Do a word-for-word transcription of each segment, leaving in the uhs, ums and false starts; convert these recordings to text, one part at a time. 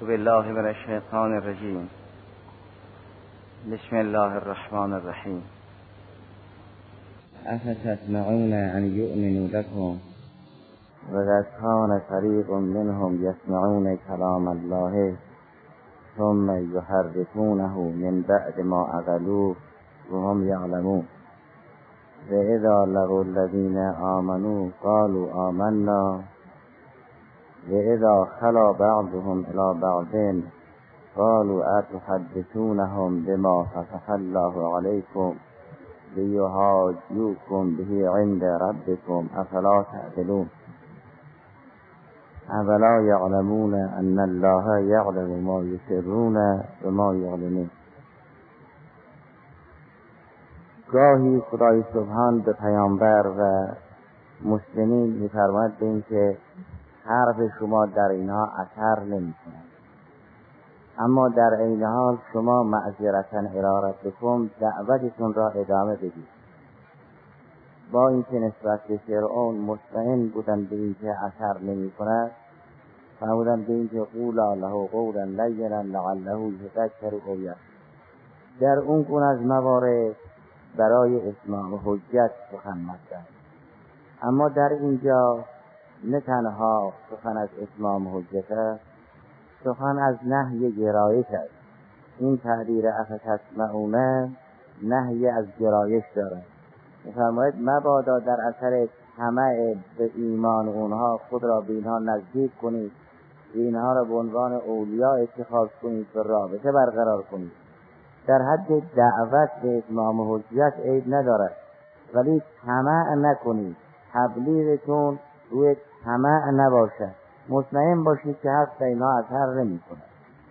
بالله من الشیطان الرجیم. بسم الله الرحمن الرحیم. افتطمعون ان یؤمنوا لكم وقد كان فريق منهم يسمعون كلام الله ثم يحرفونه من بعد ما عقلوه وهم يعلمون وإذا لقوا الذين آمنوا قالوا آمنا وإذا خلا بعضهم إلى بعض قالوا أتحدثونهم بما فتح الله عليكم ليحاجوكم به عند ربكم أفلا تعقلون أفلا يعلمون أن الله يعلم ما يسرون وما يعلنون. گاهی خدای سبحان به پیامبر و مسلمین می‌فرماید به این که حرف شما در اینها اثر نمی‌کند، اما در عین حال شما معذرتاً الی ربکم دعوتتون را ادامه بدید. با اینکه نسبت به فرعون مطمئن بودن به اینکه اثر نمی‌کند، فرمودن به اینکه قولا له قولا لینا لعله یذکر او یخشی. در اون گونه از موارد برای اتمام حجت سخن مطرح، اما در اینجا نه تنها سخن از اتمام حجت است، سخن از نهی گرایش است. این تعبیر افتطمعون نهی از گرایش دارد. می‌فرماید مبادا در اثر طمع به ایمان اونها خود را به اینها نزدیک کنید، اینها را به عنوان اولیاء اتخاذ کنید و رابطه برقرار کنید. در حد دعوت به اتمام حجت عیب ندارد، ولی طمع نکنید، تبلیغتون روی طمع نباشد. مطمئن باشید که حق به اینها اثر نمی کند.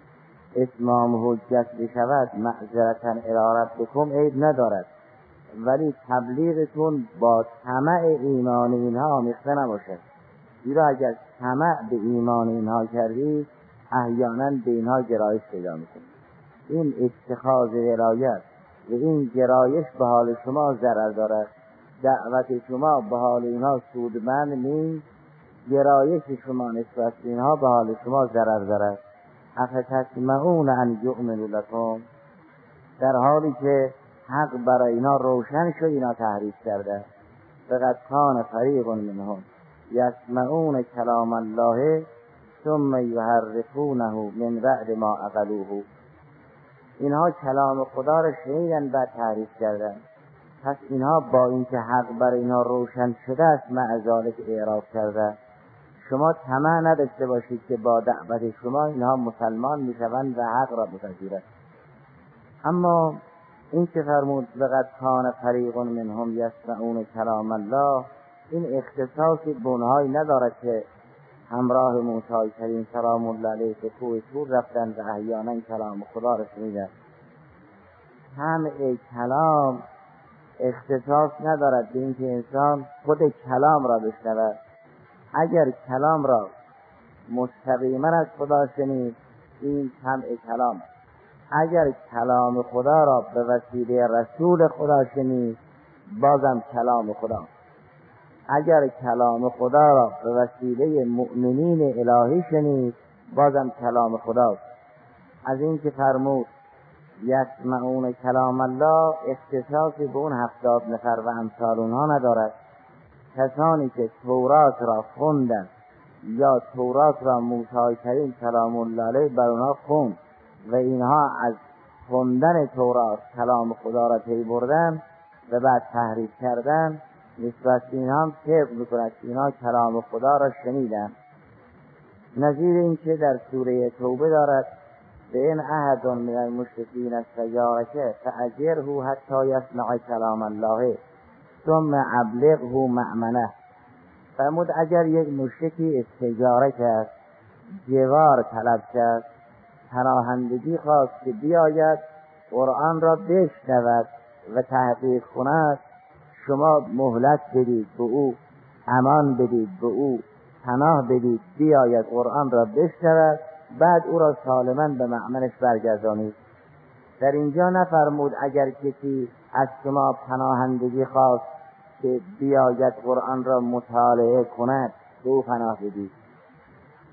اتمام حجت بشود معذرتاً الی ربکم عیب ندارد، ولی تبلیغتون با طمع ایمان اینها آمیخته نباشد. زیرا اگر طمع به ایمان اینها کردید احیانا به اینها گرایش پیدا میکنید. این اتخاذ ولایت و این گرایش به حال شما ضرر دارد. دعوت شما به حال اینها سودمند نیست، گرایش شما نسبت به اینها به حال شما ضرر دارد. افتطمعون ان یؤمنوا لكم، در حالی که حق برای اینا روشن شد اینا تحریف کرده. فقد کان فریق منهم یسمعون کلام الله ثم یحرفونه من بعد ما عقلوه. اینها کلام خدا را شنیدن بعد تحریف کردن. پس اینها با اینکه حق برای اینها روشن شده است مع ذلک اعراض کرده. شما طمع نداشته باشید که با دعوت شما اینها مسلمان میشوند و حق را بپذیرند. اما این که فرمود لقد کان فریق منهم یسمعون کلام الله، این اختصاصی به اونهایی ندارد که همراه موسی کریم سلام الله علیه به کوه طور رفتند و احیانا کلام خدا را شنیدند. سمع کلام اختصاص ندارد به اینکه انسان خود کلام را بشنود. اگر کلام را مستقیما از خدا شنید این سمع کلام، اگر کلام خدا را به وسیله رسول خدا شنید بازم کلام خدا، اگر کلام خدا را به وسیله مؤمنین الهی شنید بازم کلام خدا. از این که فرمود یسمعون کلام الله اختصاصی به اون هفتاد نفر و امثال اونها ندارد. کسانی که تورات را خوندند یا تورات را موسی کریم سلام الله علیه بر اونها خوند و اینها از خوندن تورات کلام خدا را پی بردن و بعد تحریف کردن، نسبت اینها هم طبق میکند که اینها کلام خدا را شنیدن. نظیر این که در سوره توبه دارد به این احد من المشرکین استجارک فاجره حتی یسمع کلام الله ثم ابلغه مأمنه. فرمود اگر یک مشرکی استجاره کرد، جوار طلب کرد، پناهندگی خواست که بیاید قرآن را بشنود و تحقیق کند، شما مهلت بدید به او، امان بدید به او، پناه بدید بیاید قرآن را بشنود، بعد او را سالما به مأمنش برگردانید. در اینجا نفرمود اگر کسی از شما پناهندگی خواست که بیاید قرآن را مطالعه کند به او پناه بدید.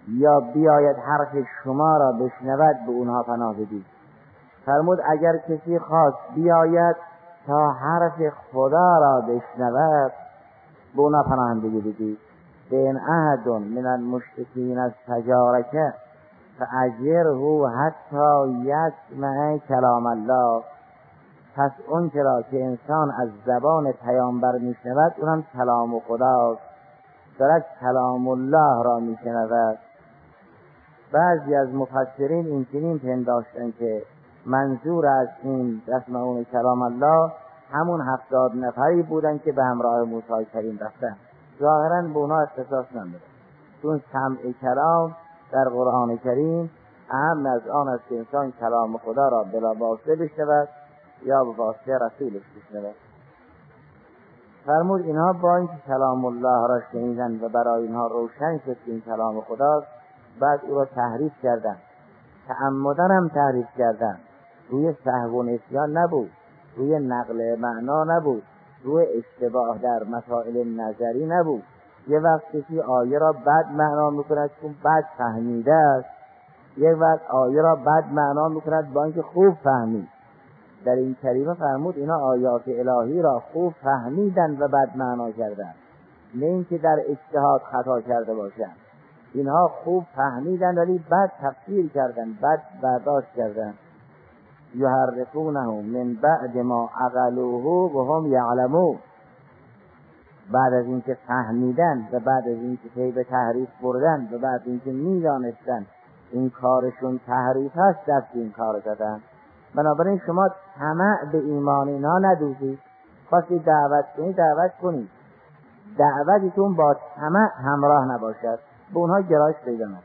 یا بیاید حرف شما را بشنود به اونها پناه بدید. فرمود اگر کسی خواست بیاید تا حرف خدا را بشنود به اونها پناهندگی بدید. به این احد من المشرکین استجارک فاجره حتی یسمع کلام الله. پس اون چرا که انسان از زبان پیامبر میشنود اونم کلام خداست، دارد کلام الله را میشنود. بعضی از مفسرین این چنین پنداشتن که منظور از این یسمعون کلام الله همون هفتاد نفری بودن که به همراه موسی کریم رفتن. ظاهرا به اونا اختصاص نداره، چون سمع کلام در قرآن کریم اهم از آن است که انسان کلام خدا را بلا واسطه بشنود یا به واسطه رسولش بشنود. فرمود اینها با اینکه کلام الله را شنیدن و برای اینها روشن شد که این کلام خداست، بعد او را تحریف کردن، تعمدن هم تحریف کردن. روی سهو و نسیان نبود، روی نقل معنا نبود، روی اشتباه در مسائل نظری نبود. یه وقت کسی آیه را بد معنا میکند چون بد فهمیده است، یک وقت آیه را بد معنا میکند با اینکه خوب فهمید. در این کریمه فرمود اینا آیات الهی را خوب فهمیدن و بد معنا کردن، نه اینکه در اجتهاد خطا کرده باشند. اینها خوب فهمیدن ولی بد تفسیر کردن، بد برداشت کردن. یحرفونه من بعد ما عقلوه و هم یعلمون. بعد از اینکه فهمیدن و بعد از اینکه پی به تحریف بردن و بعد از اینکه میدانستن این کارشون تحریف هست دست این کار زدن. بنابراین شما طمع به ایمان اینا ندوزید. خواستی دعوت کنید دعوت کنید، دعوتتون با طمع همراه نباشد، به اونها گرایش پیدا نکنید.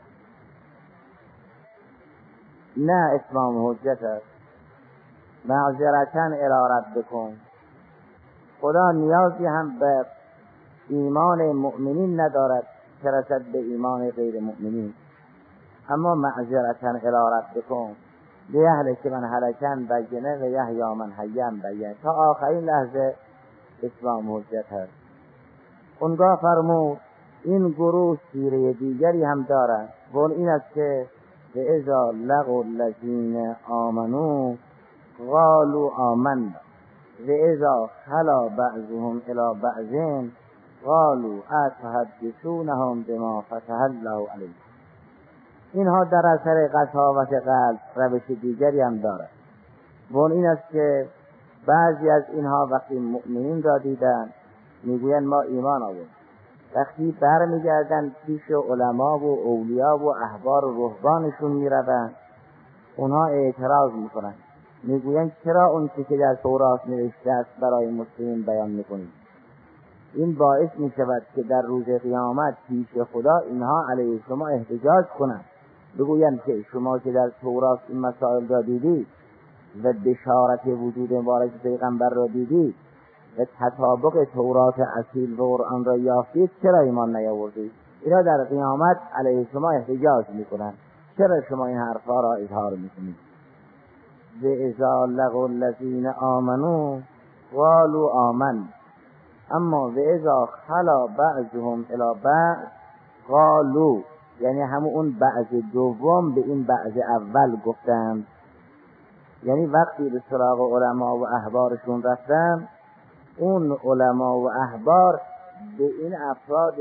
نه اتمام حجت است. معذرتاً الی ربکم. خدا نیازی هم به ایمان مؤمنین ندارد که رسد به ایمان غیر مؤمنین. اما معذرتاً الی ربکم لیهلک من هلکن بینه و یحیی من حی بینه. تا آخرین لحظه اتمام حجت هست. اونگاه فرمود این گروه سیره دیگری هم دارد و اون این است که به اذا لقوا الذین آمنوا قالوا آمنا و اذا خلا بعضهم الی بعض قالوا اتحدثونهم بما فتح الله علیهم. اینها در اثر قساوت قلب روش دیگری هم دارد و اون این است که بعضی از اینها وقتی مؤمنین را دیدن میگویند ما ایمان آوردیم، وقتی بر میگردن پیش علما و اولیا و احبار و رهبانشون میروند اونها اعتراض میکنند، میگویند چرا اون چیزی که در تورات نوشته است برای مسلمین بیان میکنید؟ این باعث میشود که در روز قیامت پیش خدا اینها علیه شما احتجاج کنند، بگویند که شما که در تورات این مسائل را دیدید و بشارت وجود مبارک پیغمبر را دیدید و تطابق تورات اصیل و قرآن را یافتید چرا ایمان نیاوردید؟ اینا در قیامت علیه شما احتجاج میکنند، چرا شما این حرفا را اظهار میکنید؟ و اذا لقوا الذین آمنوا قالوا آمنا اما و اذا خلا بعضهم الی بعض قالوا، یعنی همون اون بعض دوم به این بعض اول گفتند. یعنی وقتی به سراغ علما و احبارشون رفتن اون علما و احبار به این افراد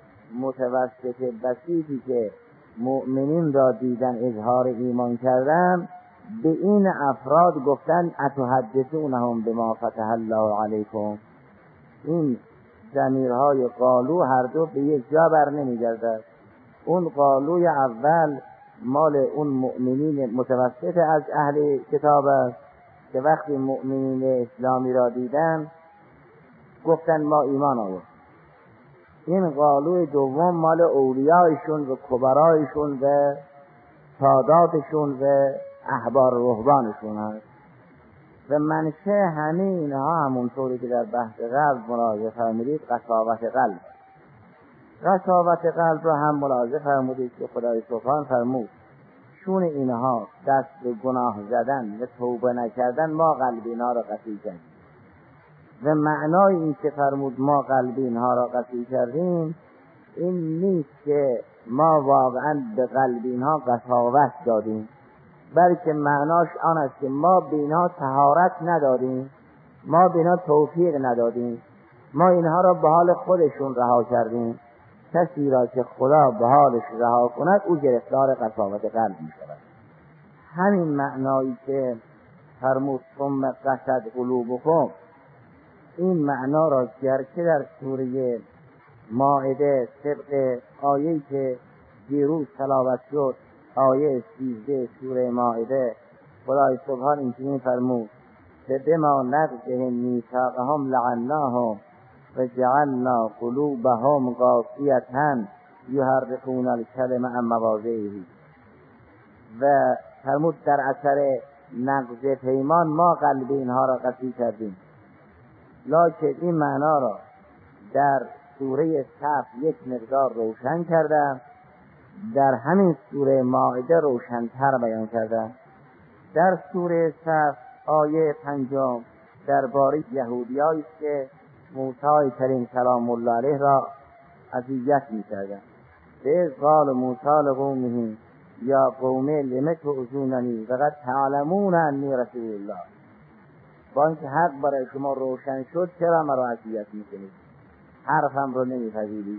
متوسط بسیطی که مؤمنین را دیدن اظهار ایمان کردن به این افراد گفتن اتحدثونهم بما فتح الله علیکم. این ضمیرهای قالو هر دو به یک جا بر نمیگردد. اون قالوی اول مال اون مؤمنین متوسط از اهل کتاب است که وقتی مؤمنین اسلامی را دیدن گفتن ما ایمان آوردیم. این قالوی دوم مال اولیایشون و کبرایشون و ساداتشون و احبار رهبانشون هست و منشه همه اینها همونطوری که در بحث قلب ملاحظه فرمودید قساوت قلب. قساوت قلب را هم ملاحظه فرمودید که خدای سبحان فرمود چون اینها دست به گناه زدن و توبه نکردن ما قلب اینها را قسی کردیم. و معنای این که فرمود ما قلب اینها را قسی کردیم این نیست که ما واقعا به قلب اینها قساوت دادیم، بلکه معناش آن است که ما به اینها طهارت ندادیم، ما به اینها توفیق ندادیم، ما اینها را به حال خودشون رها کردیم. کسی را که خدا به حالش رها کند او گرفتار قساوت قلب می شود. همین معنایی که فرمود ثم قسد قلوبکم، این معنا را گرچه در سوره مائده طبق آیه‌ای که دیروز تلاوت شد، آیه سیزده سوره مائده، خدای سبحان اینجوری فرمود که بما نقضهم میثاقهم لعناهم و جعلنا قلوبهم قاسیة یحرفون الکلم عن مواضعه. و فرمود در اثر نقض پیمان ما قلب اینها را قسی کردیم. لکن این معنا را در سوره صف یک مقدار روشن کردم، در همین سوره مائده روشن‌تر بیان کردم. در سوره صف آیه پنجم درباره یهودیایی است که موسی کریم سلام الله علیه را اذیت می‌کردند. به قال موسی لقومه یا قوم لم تؤذوننی وقد تعلمون انی رسول الله. با اینکه حق برای شما روشن شد چرا مرا اذیت می‌کنید؟ حرفم رو نمی‌پذیرید.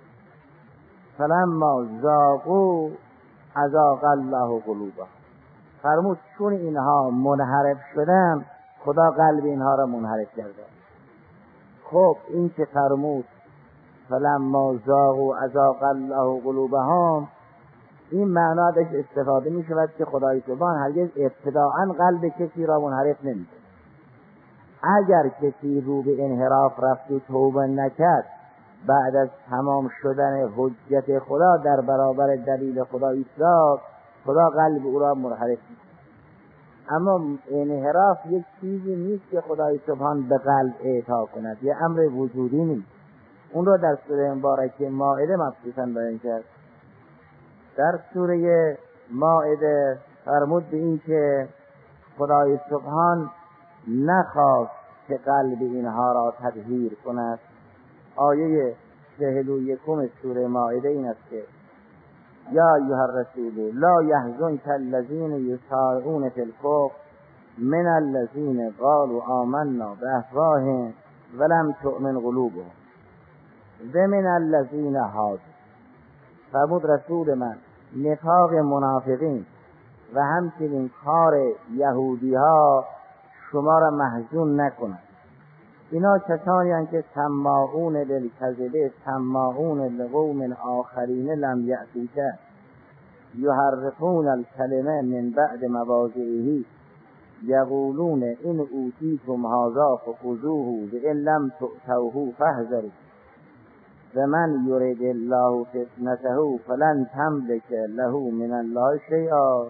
فلما ذاقوا اذاق الله قلوبهم. فرمود چون اینها منحرف شدن خدا قلب اینها را منحرف کرده. خب این که فرمود فلما ذاقوا اذاق الله قلوبهم، این معنا ازش استفاده می شود که خدای سبحان هرگز ابتداءً قلب کسی را منحرف نمی کند. اگر کسی رو به انحراف رفت و توبه نکرد، بعد از تمام شدن حجت خدا در برابر دلیل خدا ایستاد، خدا قلب او را منحرف می کند. اما انحراف یک چیزی نیست که خدای سبحان به قلب اعطا کند، یه امر وجودی نیست. اون را در سوره مبارکه مائده مخصوصاً بیان کرد. در سوره مائده فرمود به این که خدای سبحان نخواست که قلب اینها را تطهیر کند. آیه چهل و یکم سوره مائده این است که یا ایها الرسول لا یحزنک الذین یسارعون فی الکفر من الذین قالوا آمنا بافواههم ولم تؤمن قلوبهم و من الذین هادوا. فرمود رسول من نفاق منافقین و همچنین کار یهودی ها شما را محزون نکنند. اینا کسانی هستند که سماعون للکذب سماعون لقوم آخرین لم یأتوک یحرفون الکلمه من بعد مواضعه یقولون ان اوتیتم هذا فخذوه وان لم تؤتوه فاحذروا و من یرید الله فتنته فلن تملک له من الله شیئا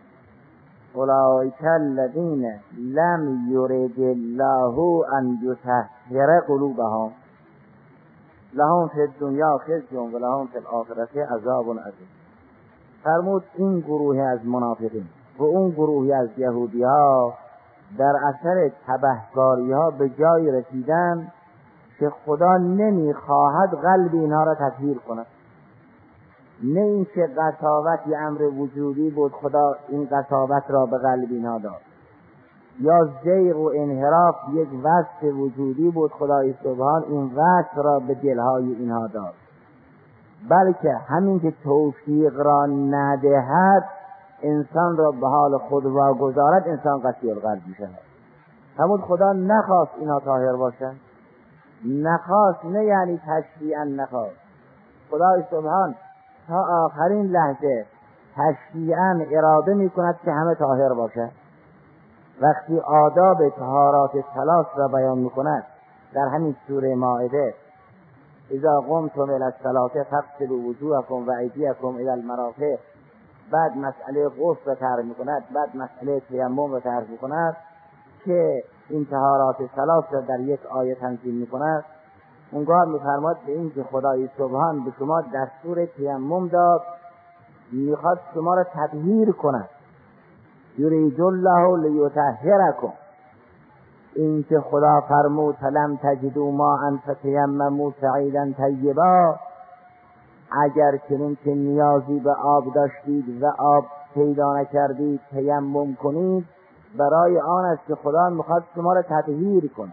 اولئک الذین لم یرید الله ان یطهر قلوبهم لهم فی الدنیا خزی و لهم فی الاخرة عذاب عظیم. فرمود این گروه از منافقین و اون گروهی از یهودی ها در اثر تبهکاری ها به جای رسیدن که خدا نمیخواهد قلب اینها را تطهیر کند. نه این که قساوت یه امر وجودی بود خدا این قساوت را به قلب اینها داد، یا زیغ و انحراف یک وصف وجودی بود خدای سبحان این وصف را به دلهای اینها داد، بلکه همین که توفیق را ندهد انسان را به حال خود واگذارد انسان قسی القلب می شود. همون خدا نخواست اینا طاهر باشند، نخواست، نه یعنی تشریعا نخواست. خدای سبحان تا آخرین لحظه تشریعا اراده می کند که همه طاهر باشند. وقتی آداب طهارات ثلاث را بیان می کند در همین سوره مائده اذا قمتم الی الصلاة فاغسلوا وجوهکم و ایدیکم الی المرافق، بعد مسئله غسل را طرح می کند، بعد مسئله تیمم را طرح می کند که این طهارات ثلاث را در یک آیه تنظیم می کند. اونگاه می فرماد به این که خدای سبحان به شما دستور تیمم داد، می خواست شما را تطهیر کند. یرید الله لیطهرکم. این که خدا فرمود فلم تجدوا ماء فتیمموا صعیدا طیبا، اگر چنین که نیازی به آب داشتید و آب پیدا نکردید تیمم کنید، برای آن است که خدا میخواد شما را تطهیر کند.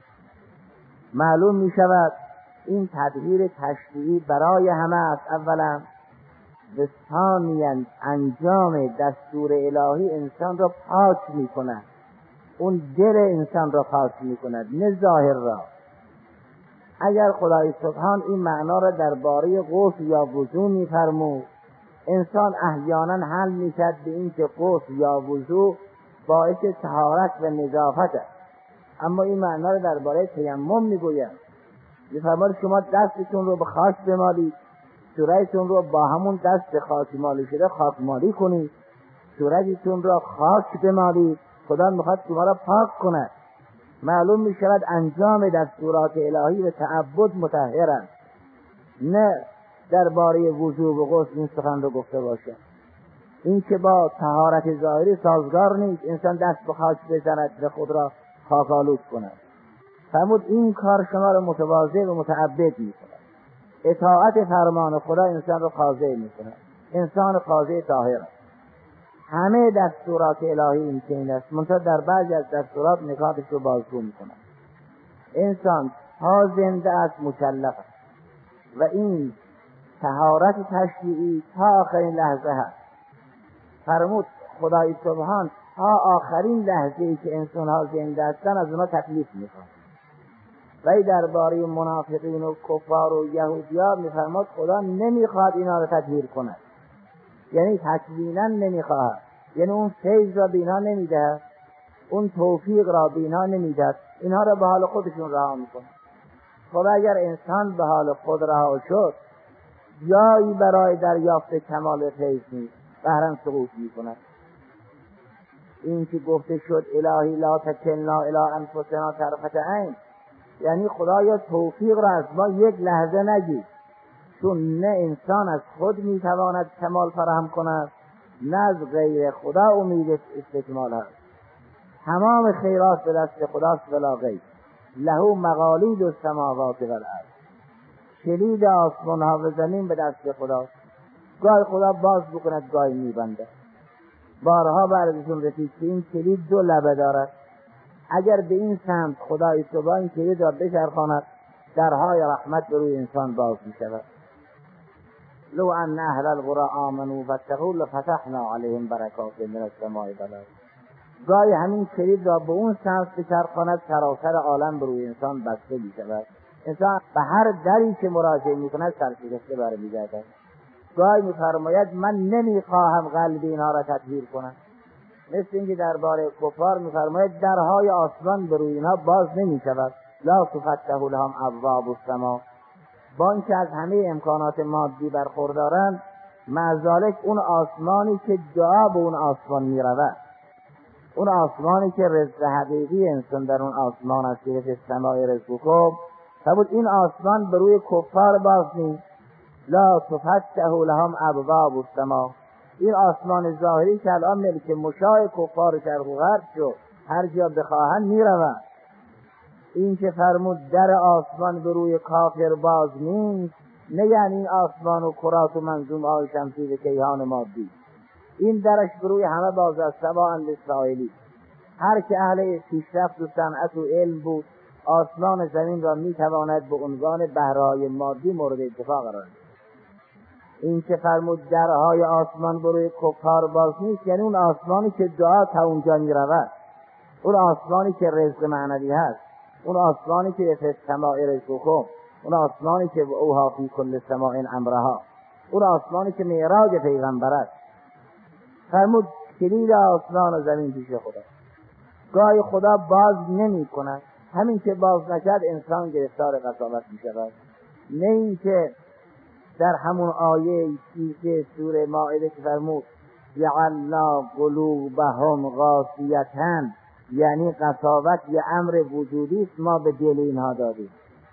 معلوم میشود این تطهیر تشریعی برای همه است. اولا و ثانیاً انجام دستور الهی انسان را پاک میکند، اون دل انسان را پاک میکند نه ظاهر را. اگر خدای سبحان این معنا را درباره غسل یا وضو میفرمود، انسان احیانا حل میشد به این که غسل یا وضو باعث طهارت و نظافت است، اما این معنا را درباره تیمم میگوید. میفرماد شما دستتون رو به خاک بمالید، صورتتون رو با همون دست خاک مالی شده خاک مالی کنید، صورتتون رو خاک بمالید، خدا میخواد شما را پاک کند. معلوم میشود انجام دستورات الهی و تعبد مطهر است، نه درباره وضو و غسل این سخن رو گفته باشد. این که با طهارت ظاهری سازگار نیست، انسان دست به خاک بزند و خود را خاک آلود کند. فرمود این کار شما را متواضع و متعبد میکند. اطاعت فرمان خدا انسان را خاضع میکند، انسان خاضع طاهر است. همه دستورات الهی این چنین است، منتها در بعضی از دستورات نکاتش رو بازگو میکند. انسان تا زنده است مکلف است و این طهارت تشریعی تا آخرین لحظه هست. فرمود خدای سبحان تا آخرین لحظه ای که انسان ها زنده هستند از اونا تکلیف میخواد. ولی درباره منافقین و کفار و یهودیان میفرماد خدا نمیخواد اینا رو تطهیر کند، یعنی تکوینا نمیخواد، یعنی اون فیض را بینا نمیده، اون توفیق را بینا نمیده، اینها را به حال خودشون رها میکنه. خب اگر انسان به حال خود رها شد، جایی برای دریافت کمال فیض نیست، بهرن سقوط میکند. این که گفته شد الهی لا تکلنا الی انفسنا طرفة عین، یعنی خدایا توفیق را از ما یک لحظه نگیر، چون نه انسان از خود میتواند کمال فراهم کند، نه از غیر خدا امید استکمال هست. تمام خیرات به دست خداست ولا غیر. له مقالید السماوات و الارض، کلید آسمان ها و زمین به دست خداست. گاهی خدا باز بکند گاهی میبنده. بارها برازشون رسید که این کلید دو لبه دارد. اگر به این سمت خدای سبحان این کلید را بچرخاند، درهای رحمت به روی انسان باز میشود. لو ان اهل القرى آمنوا واتقوا لفتحنا علیهم برکات من السماء والارض. گاهی همین کلید را به اون سمت بچرخاند، سراسر عالم به روی انسان بسته میشود. انسان به هر دری که مراجعه میکند سرشکسته برمیگردد. گاهی میفرماید من نمیخواهم قلب اینها را تطهیر کنم، مثل اینکه درباره کفار میفرماید درهای آسمان به روی اینها باز نمیشود. لا تفتح لهم ابواب السماء. با اینکه از همه امکانات مادی برخوردارند، مع ذلک اون آسمانی که دعا به اون آسمان میرود، اون آسمانی که رزق حقیقی انسان در اون آسمان است که به سماع رزقکم، فرمود این آسمان به روی کفار باز نیست. لا تفتح لهم ابواب السماء. این آسمان ظاهری که الان ملک مشاع کفار شرق و غرب شد، هر جا بخواهند میروند. این که فرمود در آسمان به روی کافر باز نیست، نه یعنی آسمان و کرات و منظوم های شمسی و کیهان مادی، این درش به روی همه باز است. سواء للسائلی، هر که اهل پیشرفت و صنعت و علم بود، آسمان زمین را میتواند به عنوان بهرهای مادی مورد اتفاق قرار دهد. این که فرمود درهای آسمان به روی کفار باز نیست، یعنی اون آسمانی که دعا تا اونجا میرود، اون آسمانی که رزق معنوی هست، اون آسمانی که فی السماء رزقکم، اون آسمانی که اوها فی کل سماء امرها، اون آسمانی که معراج پیغمبر است. فرمود کلید آسمان و زمین پیش خدا. گاهی خدا باز نمی کند، همین که باز نکرد انسان گرفتار قساوت می شود. نه این که در همون آیه که سوره مائده که فرمود جعلنا قلوبهم قاسیة، یعنی قساوت یه امر وجودی است، ما به دل اینها دادیم.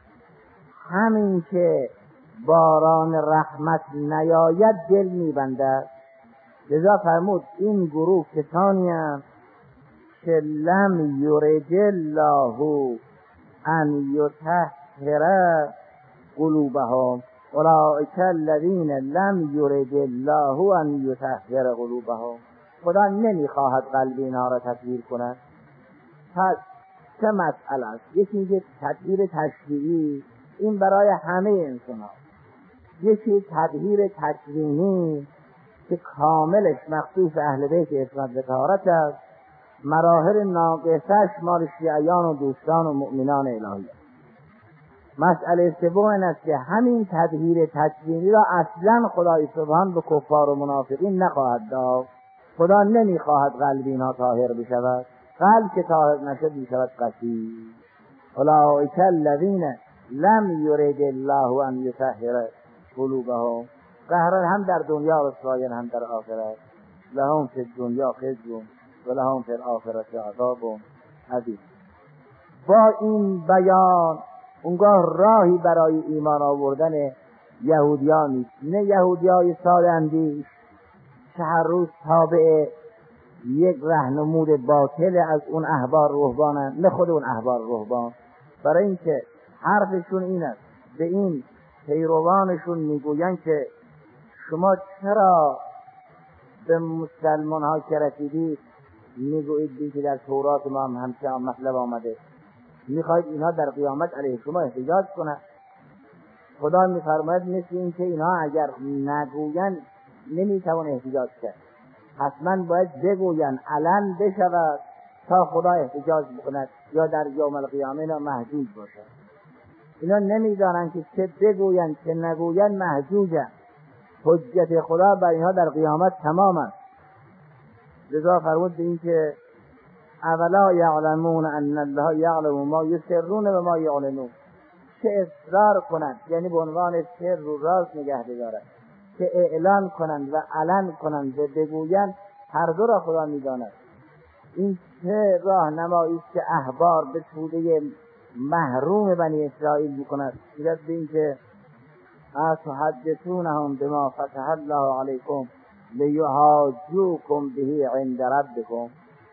همین که باران رحمت نیاید دل میبنده. لذا فرمود این گروه کسانی هستند که لم یرد الله ان یطهر قلوبهم، اولئک الذین لم یرد الله ان یطهر قلوبهم. خدا نمیخواهد قلب اینها را تطهیر کند. پس سه مسئله است. یکی میگه تطهیر تشریعی، این برای همه انسان ها. یکی تطهیر تکوینی که کاملش مخصوص اهل بیت عصمت و طهارت است، مراحل ناقصش مال شیعیان و دوستان و مؤمنان الهی. مسئله سوم این است که همین تطهیر تکوینی را اصلا خدای سبحان به کفار و منافقین نخواهد داد. خدا نمیخواهد قلب اینها طاهر بشود. قلب که طاهر نشد میشود قسی. اولئک الذین لم یرد الله ان یطهر قلوبهم. قهرن هم در دنیا رسوایی هم در آخرت. لهم فی الدنیا خزی و لهم فی الآخرت عذاب عظیم. با این بیان اونگاه راهی برای ایمان آوردن یهودیان نیست. نه یهودیای ساده اندیش که هر روز تابع یک راهنمود باطل از اون احبار رهبانن، نه خود اون احبار رهبان. برای اینکه حرفشون این است، به این پیروانشون میگوین که شما چرا به مسلمان ها که رسیدید میگویید که در تورات ما هم همچه مطلب آمده، میخواید اینها در قیامت علیه شما احتجاج کنند. خدا میفرماید مثل این که اینها اگر نگوین نمیتوان احتجاج کرد، حتما باید بگوین، علن بشود تا خدا احتجاج بکند یا در یوم القیامه اینا محجوج باشد. اینا نمیدانند که چه بگوین چه نگوین محجوجند. حجت خدا بر اینها در قیامت تمام است. لذا فرمود به این که اولا یعلمون ان الله یعلم ما یسرون و ما یعلنون. چه اصرار کنند، یعنی به عنوان سر و راز نگه دارند، که اعلان کنند و علن کنند و بگویند، هر دو را خدا میداند. این چه راهنمایی است که احبار به توده محروم بنی اسرائیل میکند. میگوید به این که اتحدثونهم بما فتح الله علیکم لیحاجوکم به عند ربکم.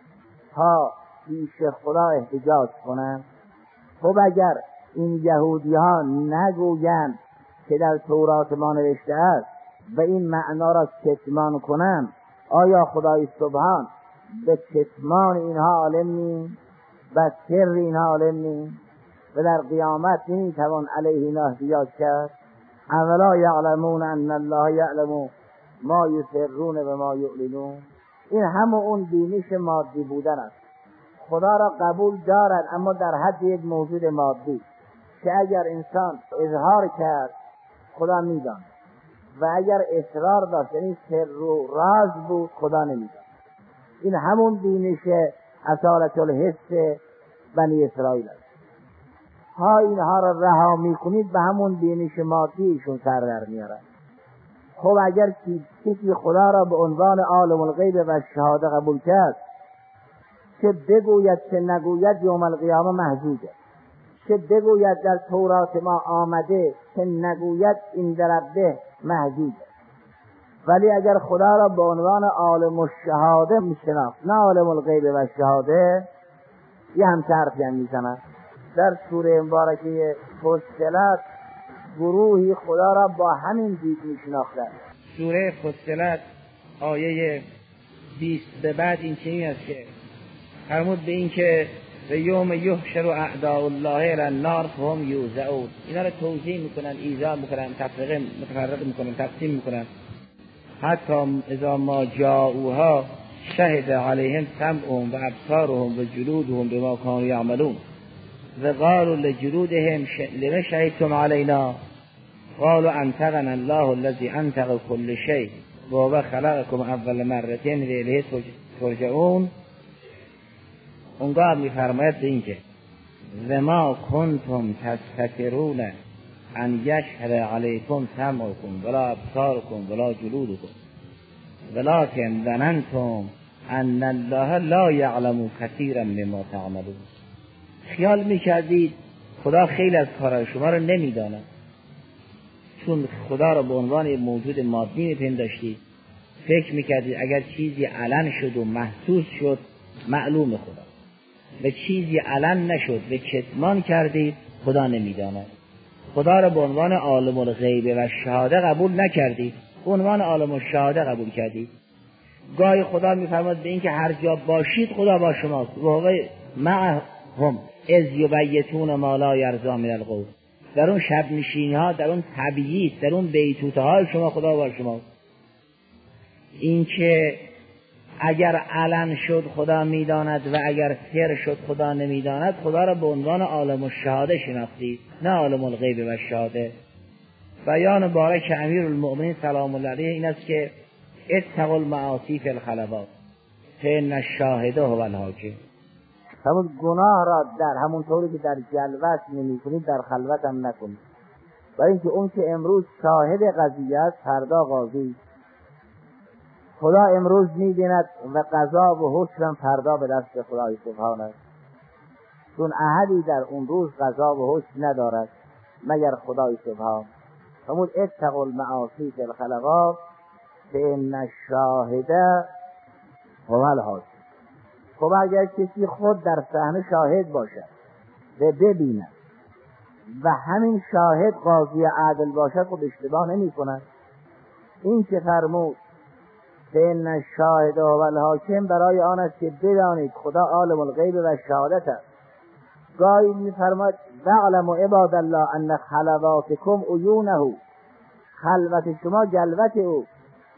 ها پیش خدا احتجاج کنند. خب اگر این یهودی ها نگویند که در تورات ما نوشته است و این معنا را کتمان کنند، آیا خدای سبحان به کتمان اینها عالم نیست؟ به سر اینها عالم نیست؟ و در قیامت نمیتوان علیه اینا احتجاج کرد؟ اولا یعلمون ان الله یعلم ما یسرون و ما یعلنون. این همه اون بینش مادی بودن است. خدا را قبول دارد اما در حد یک موجود مادی، که اگر انسان اظهار کرد خدا میداند و اگر اصرار داشت یعنی سر و راز بود خدا نمیداند. این همون بینش اصالت الحس بنی اسرائیل است. ها اینها را رها میکنید به همون بینش مادیشون سر در میارن. خب اگر کسی خدا را به عنوان عالم الغیب و شهاده قبول کرد، چه بگوید چه نگوید یوم القیامه محجوجه. چه بگوید در تورات ما آمده چه نگوید این دربه محجوجه. ولی اگر خدا را به عنوان عالم الشهاده میشناخت، نه عالم الغیب و شهاده، یه هم حرفی هم میزنند. در سوره مبارکه فصلت گروهی خدا را با همین دید میشناختند. سوره فصلت آیه بیست به بعد این چنین است که فرمود به این که به یوم یحشر اعداء الله الی النار فهم یوزعون. اینا را توزیع میکنن، ایزا میکنن، تفریق متفرق میکنن، تقسیم میکنن. حتی اذا ما جاءوها شهد علیهم سمعهم و ابصارهم و جلودهم بما كانوا یعملون و قالوا لجلودهم لما شهدتم علینا قالوا انطقنا الله الذي انطق كل شيء وهو خلقكم اول مرة و الیه ترجعون. اونگاه میفرماید به این که و ما کنتم تستترون ان یشهد علیکم سمعکم ولا ابصارکم ولا جلودکم ولکن ظننتم ان الله لا یعلم کثیرا مما تعملون. خیال میکردید خدا خیلی از کارهای شما رو نمیداند، چون خدا را به عنوان موجود مادی میپنداشتید. فکر میکردید اگر چیزی علن شد و محسوس شد معلوم خدا، و چیزی علن نشد و کتمان کردید خدا نمیداند. خدا را به عنوان عالم الغیب و شهاده قبول نکردید، به عنوان عالم الشهاده قبول کردید. گاهی خدا میفرماد به این که هر جا باشید خدا با شماست. و هو معهم اذ یبیتون ما لا یرضی من القول. در اون شب نشینی ها، در اون تبییت، در اون بیتوته های شما خدا با شماست. این که اگر علن شد خدا میداند و اگر سر شد خدا نمیداند، خدا را به عنوان عالم الشهاده شناختید، نه عالم الغیب و شهاده. بیان بارک امیر المؤمنین سلام الله علیه این است که اتقوا المعاصی فی الخلوات فان الشاهد هو الحاکم. همون گناه را در همون طوری که در جلوت نمی کنید در خلوت هم نکنید، برای اینکه اون که امروز شاهد قضیه است فردا قاضی. خدا امروز می‌بیند و قضا و حکم فردا به دست خدای سبحانه، چون احدی در اون روز قضا و حکم ندارد مگر خدای سبحان. همون اتقوا المعاصی فی الخلوات فان الشاهد هو الحاکم. خب اگر کسی خود در صحنه شاهد باشد و ببیند و همین شاهد قاضی عدل باشد، خب اشتباه نمی کند. این که فرمود فإن الشاهد هو الحاکم برای آن است که بدانید خدا عالم الغیب و شهادت است. گاهی می‌فرماید واعلموا عباد الله ان خلواتکم عیونه، خلوت شما جلوت او.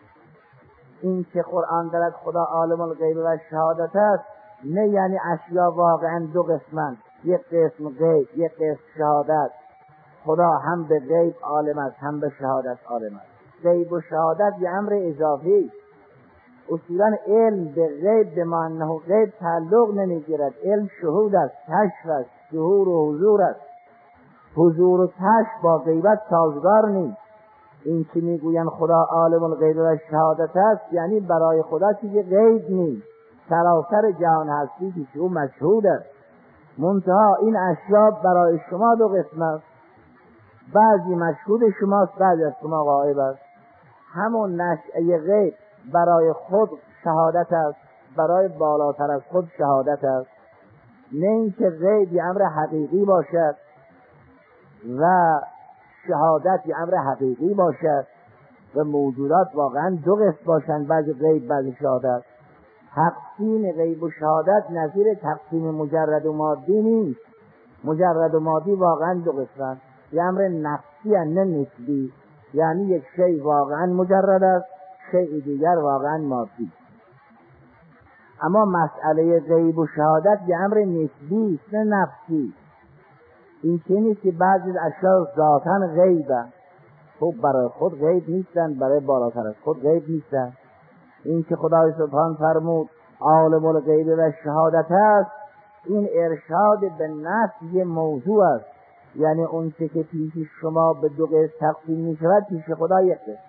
این که قرآن دارد خدا عالم الغیب و شهادت است، نه یعنی اشیا واقعا دو قسمند، یک قسم غیب یک قسم شهادت. خدا هم به غیب عالم است هم به شهادت عالم است. غیب و شهادت یه امر اضافی. اصولا علم به غیب به معنی غیب تعلق نمیگیرد. علم شهود است، کشف است، ظهور و حضور است. حضور و کشف با غیبت سازگار نیست. این که میگوین خدا عالم الغیب و شهادت است یعنی برای خدا چیزی غیب نیست، سراسر جهان هستی پیش او مشهود است. منتها این اشیا برای شما دو قسم است، بعضی مشهود شماست بعضی از شما غایب است. همون نشأه غیب برای خود شهادت است، برای بالاتر از خود شهادت است. نه اینکه غیب یه امر حقیقی باشد و شهادت یه امر حقیقی باشد و موجودات واقعا دو قسم باشند، بعضی غیب بعضی شهادت. تقسیم غیب و شهادت نظیر تقسیم مجرد و مادی نیست. مجرد و مادی واقعا دو قسمند، یه امر نفسی نه نسبی، یعنی یک شی واقعا مجرد است، شیء دیگر واقعا مادی. اما مسئله غیب و شهادت یه امر نسبی است نه نفسی. این که نیست که بعضی اشیاء ذاتاً غیبند، خب برای خود غیب نیستن، برای بالاتر از خود غیب نیستن. این که خدای سبحان فرمود عالم الغیب و شهادت است، این ارشاد به نفی موضوع است. یعنی اون چه که پیش شما به دو قسم تقسیم می شود پیش خدا یک قسم.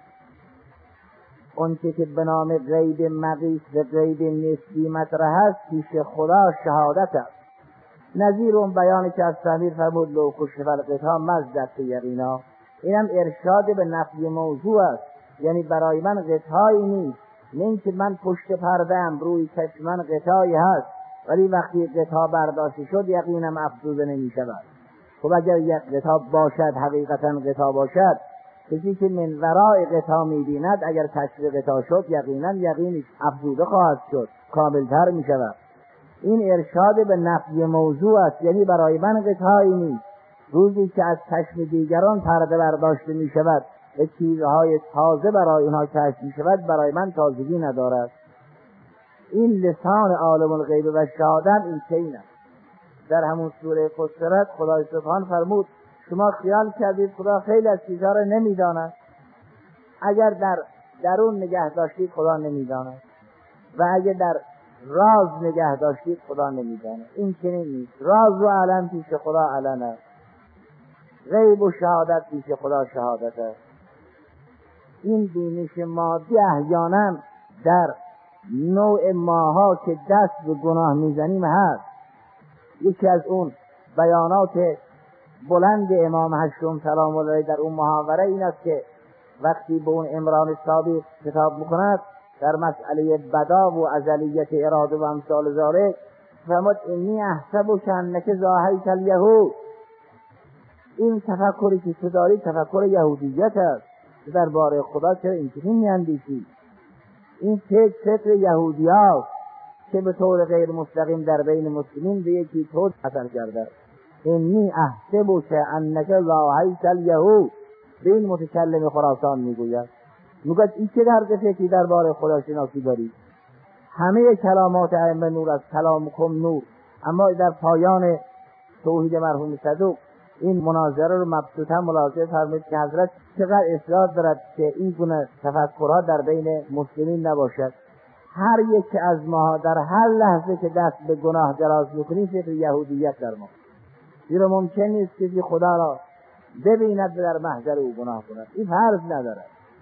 اون چه که به نام غیب مقیس و غیب نسبی مطرح است پیش خدا شهادت است. نظیر اون بیانی که از تعمیر فرمود لو کشف الغطا مزدت یقینا، اینم ارشاد به نفی موضوع است. یعنی برای من غطایی نیست، نه اینکه من پشت پرده ام روی چشم من غطایی هست ولی وقتی غطا برداشته شد یقینم افزوده نمی شود. خب اگر یک غطا باشد حقیقتا غطا باشد، کسی که من ورای غطا می بیند اگر کشف غطا شد یقینا یقینی افزوده خواهد شد، کاملتر می شود. این ارشاد به نفی موضوع است، یعنی برای من غطایی نیست. روزی که از چشم دیگران پرده برداشته می شود و چیزهای تازه برای اینها کشف می شود، برای من تازگی ندارد. این لسان عالم الغیب و شهادت این چین است. در همون سوره فصلت خدای سبحان فرمود شما خیال کردید خدا خیلی از چیزها را نمیداند. اگر در درون نگه داشتید خدا نمیداند و اگر در راز نگه داشتید خدا نمیداند. این چنین نیست. راز و علم پیش خدا علم است، غیب و شهادت پیش خدا شهادت است. این بینش مادی احیانا در نوع ماها که دست به گناه میزنیم هست. یکی از اون بیانات بلند امام هشتم سلام الله علیه در اون محاوره این است که وقتی به اون عمران صادق خطاب میکند در مسئله بدا و ازلیت اراده و امثال ذالک فرمود انی احسب کانک ظاهرت الیهود. این تفکری که تو داری تفکر یهودیت است. درباره خدا چرا اینجوری میاندیشی؟ این فکر فکر یهودی هاست که به طور غیر مستقیم در بین مسلمین به یکی طور اثر کرده. اینی احسبو که انک ضاحیت الیهود، به این متکلم خراسان میگوید. میگوید این چه درد فکری درباره خدا شناسی داری؟ همه کلامات ائمه نور از کلامکم نور. اما در پایان توحید مرحوم صدوق این مناظره رو مبسوطا ملاحظه فرمایید که حضرت چقدر اصرار دارد که این گونه تفکرها در بین مسلمین نباشد. هر یک از ما در هر لحظه که دست به گناه دراز میکنیم فکر یهودیت در ما، زیرا ممکن نیست کسی خدا را ببیند در محضر او گناه کند. این فرض ندارد.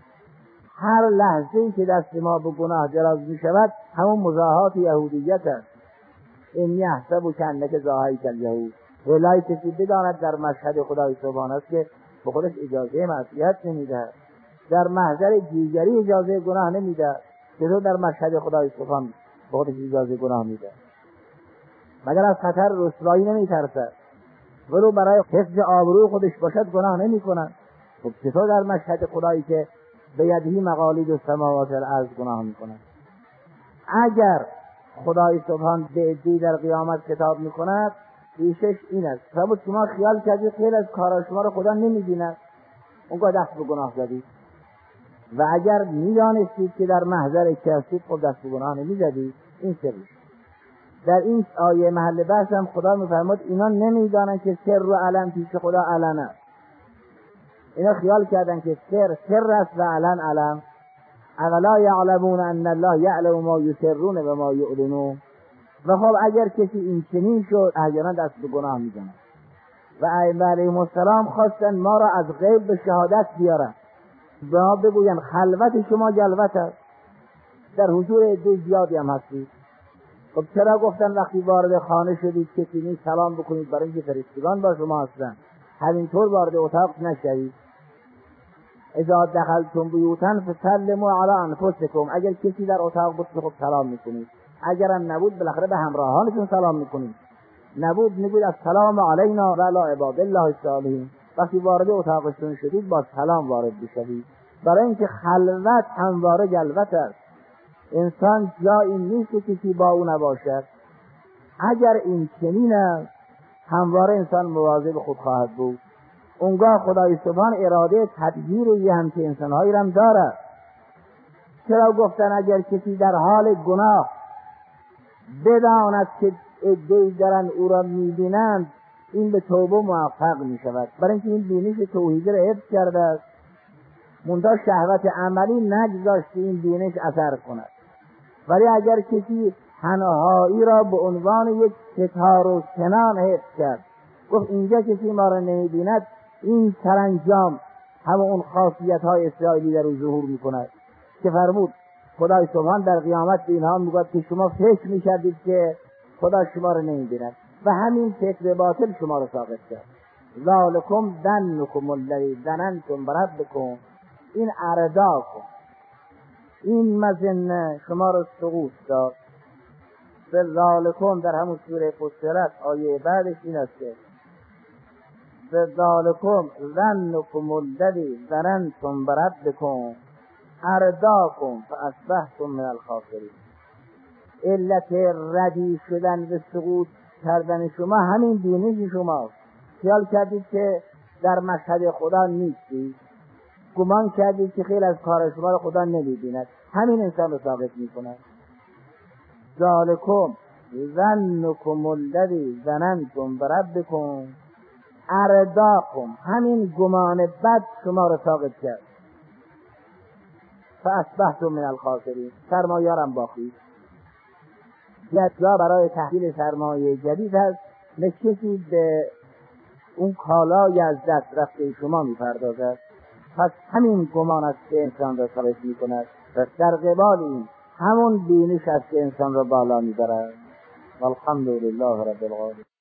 هر لحظه‌ای که دست ما به گناه دراز میشود همون مزاحات یهودیت است. این احسبو که انک ضاحیت الیهود، ولای کسی بداند در مشهد خدای سبحانه است که به خودش اجازه معصیت نمیده، در محضر دیگری اجازه گناه نمیده، که تو در مشهد خدای سبحانه به خودش اجازه گناه میده. مگر از خطر رسوایی نمیترسد؟ ولو برای حفظ آبروی خودش باشد گناه نمیکنه. خب چطور در مشهد خدایی که به یدهی مقالید السماوات والارض گناه میکنه؟ اگر خدای سبحان به عده‌ای در قیامت خطاب میکند ریشش این است: فرمود شما خیال کردید خیلی از کارا شما رو خدا نمیبیند، اونگاه دست به گناه زدید. و اگر میدانستید که در محضر چه هستید خود دست به گناه نمیزدید. این سرش. در این آیه محل بحث هم خدا میفرماد اینا نمیدانن که سر و علن پیش خدا علن است. اینا خیال کردن که سر سر است و علن علن. اولا یعلمون ان الله یعلم ما یسرون و ما یعلنون. و خب اگر کسی این چنین شد احیانا دست به گناه میزنه. و ائمه علیهم السلام خواستن ما را از غیب به شهادت بیارن، به ما بگوین خلوت شما جلوت است، در حضور عده زیادی هم هستید. خب چرا گفتن وقتی وارد خانه شدید کسی نیست سلام بکنید؟ برای اینکه فرشتگان با شما هستن. همینطور وارد اتاق نشوید. اذا دخلتم بیوتا فسلموا علی انفسکم. اگر کسی در اتاق بود خب سلام میکنید، اگرم نبود بالاخره به همراهانتون سلام میکنید. نبود میگید السلام علینا و علی عباد الله الصالحین. وقتی وارد اتاقتون شدید با سلام وارد بشوید، برای اینکه خلوت همواره جلوت است. انسان جایی نیست که کسی با او نباشد. اگر این چنین است همواره انسان مواظب خود خواهد بود. اونگاه خدای سبحان اراده تدبیر یه همچه انسانهایی رم دارد. چرا گفتن اگر کسی در حال گناه بداند که عده‌ای دارن او را میبینند این به توبه موفق میشود، برای اینکه این بینش توحیدی را حفظ کرده است. منتها شهوت عملی نگذاشت این بینش اثر کند. ولی اگر کسی تنهایی را به عنوان یک ستار و سنان حفظ کرد، گفت اینجا کسی ما را نمیبیند، این سرانجام همه اون خاصیت های اسرائیلی در او ظهور میکند که فرمود خدای سبحان در قیامت به اینها میگوید که شما فکر میکردید که خدا شما را نمیبیند و همین فکر باطل شما را ساقط کرد. ذالکم ظنکم الذی ظننتم بربکم، این ارداکم، این مظنه شما را سقوط داد. ذالکم در همون سوره فصلت آیه بعدش این است که ذالکم ظنکم الذی ظننتم بربکم ارداکم فاصبحتم من الخاسرین. علت ردی شدن و سقوط کردن شما همین بینش شماست. خیال کردید که در مشهد خدا نیستی، گمان کردید که خیلی از کار شما را خدا نمی‌بیند. همین انسان رو ساقط می‌کند. ذالکم ظنکم الذی ظننتم بربکم ارداکم، همین گمان بد شما را ساقط کرد. فاصبحتم من الخاسرین، سرمایه‌ام باقی. جا برای تحویل سرمایه جدید هست، نکسی به اون کالای از دست رفته شما می‌پردازد. پس همین گمان است که انسان را ساقط می‌کند و در قبال این همون بینش است که انسان را بالا می‌برد. والحمد لله رب العالمین.